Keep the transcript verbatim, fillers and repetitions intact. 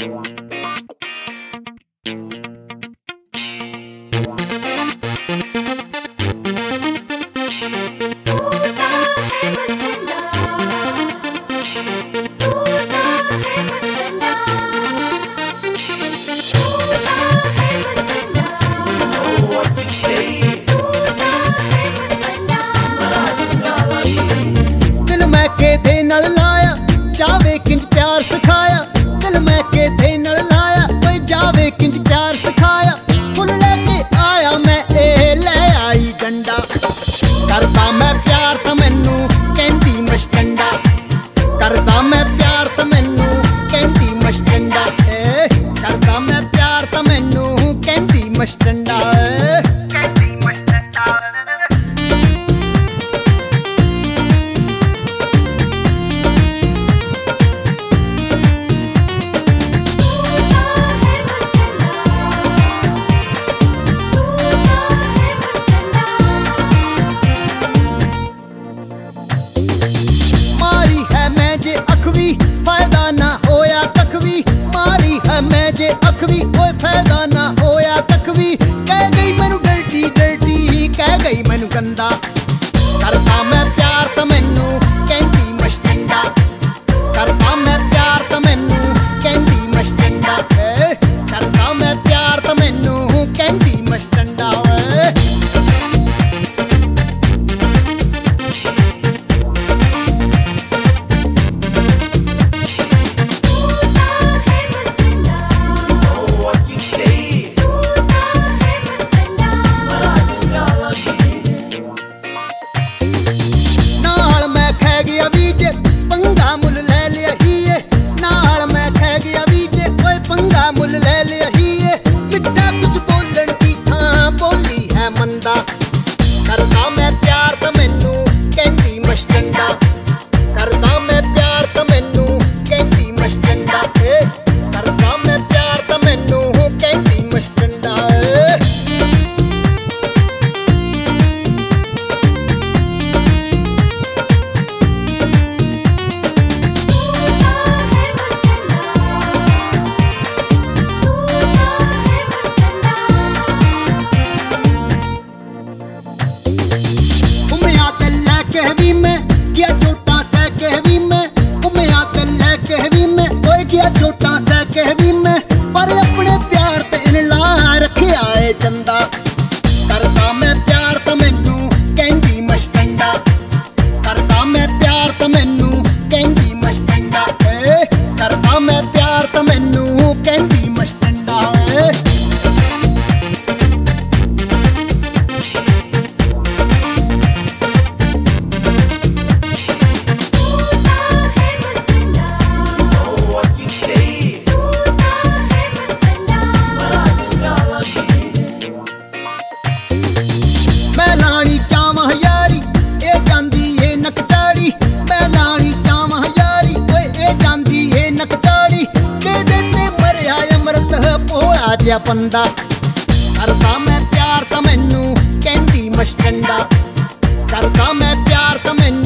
फायदा ना होया कख भी, मारी है मैं जे अख भी, कोई फायदा ना होया कख भी। कह गई मैनू डर्टी डर्टी, कह गई मैनू गंदा, करता मैं प्यार तो मैनू कहती मशटंडा, करता मैं प्यार तो मैनू कहती मशटंडा, करता मैं प्यार तो मैनू कहती मशटंडा। मुल ले लिया ही है मिठा कुछ बोलन की थां बोली है मंदा, करदा मैं प्यार तो मैनू कहती मशटंडा, करदा मैं प्यार तो मैनू कहती मशटंडा, करदा मैं प्यार तो मैनू कहती मशटंडा। कहवी मैं क्या छोटा सा कहवी मैं, उम्या कल कहवी मैं, ओए क्या छोटा सा कहवी मैं, पर अपने प्यार ते इनला रखिया है चंदा, करदा मैं प्यार तो मैनू कहती मशटंडा, करदा मैं प्यार तो मैनू कहती मशटंडा, करदा मैं प्यार तो मैनू कहती मशटंडा। जा बंदा, करदा मैं प्यार तो मैनू कहती मशटंडा, करदा मैं प्यार तो मैनू